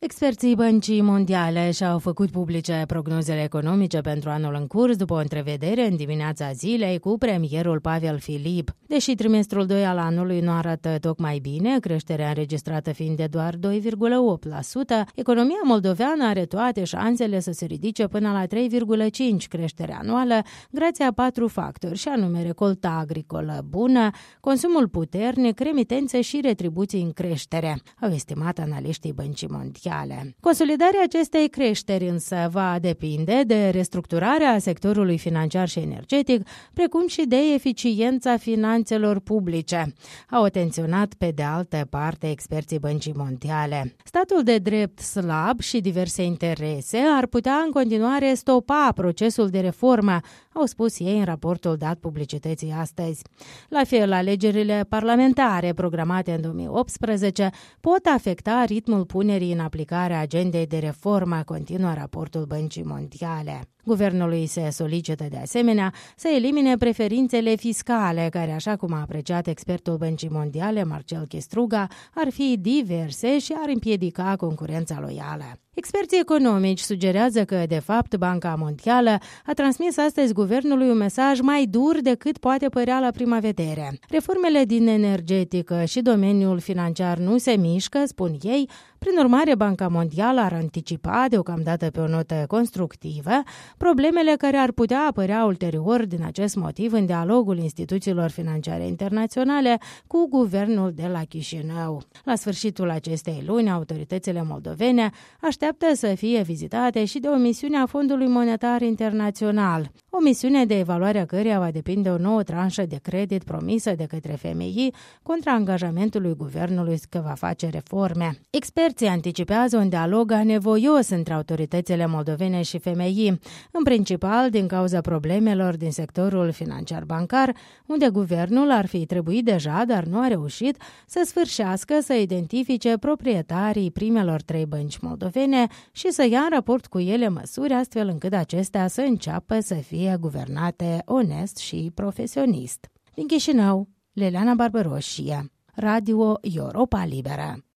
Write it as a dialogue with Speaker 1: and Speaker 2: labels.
Speaker 1: Experții Băncii Mondiale și-au făcut publice prognozele economice pentru anul în curs după o întrevedere în dimineața zilei cu premierul Pavel Filip. Deși trimestrul 2 al anului nu arată tocmai bine, creșterea înregistrată fiind de doar 2,8%, economia moldoveană are toate șansele să se ridice până la 3,5% creștere anuală, grație a 4 factori, și anume recolta agricolă bună, consumul puternic, remitențe și retribuții în creștere, au estimat analiștii Băncii Mondiale. Consolidarea acestei creșteri însă va depinde de restructurarea sectorului financiar și energetic, precum și de eficiența finanțelor publice, au atenționat pe de altă parte experții Băncii Mondiale. Statul de drept slab și diverse interese ar putea în continuare stopa procesul de reformă, au spus ei în raportul dat publicității astăzi. La fel, alegerile parlamentare programate în 2018 pot afecta ritmul punerii în aplicare a agendei de reformă, continuă raportul Băncii Mondiale. Guvernului se solicită de asemenea să elimine preferințele fiscale, care, așa cum a apreciat expertul Băncii Mondiale, Marcel Chistruga, ar fi diverse și ar împiedica concurența loială. Experții economici sugerează că, de fapt, Banca Mondială a transmis astăzi guvernului un mesaj mai dur decât poate părea la prima vedere. Reformele din energetică și domeniul financiar nu se mișcă, spun ei, prin urmare Banca Mondială ar anticipa, deocamdată pe o notă constructivă, problemele care ar putea apărea ulterior din acest motiv în dialogul instituțiilor financiare internaționale cu guvernul de la Chișinău. La sfârșitul acestei luni, autoritățile moldovene așteaptă să fie vizitate și de o misiune a Fondului Monetar Internațional, o misiune de evaluare a căreia va depinde o nouă tranșă de credit promisă de către FMI contra angajamentului guvernului că va face reforme. Experții anticipează un dialog anevoios între autoritățile moldovene și FMI, în principal din cauza problemelor din sectorul financiar bancar, unde guvernul ar fi trebuit deja, dar nu a reușit, să sfârșească să identifice proprietarii primelor 3 bănci moldovene și să ia în raport cu ele măsuri astfel încât acestea să înceapă să fie guvernate onest și profesionist. Din Chișinău, Leleana Barbaroșie, Radio Europa Liberă.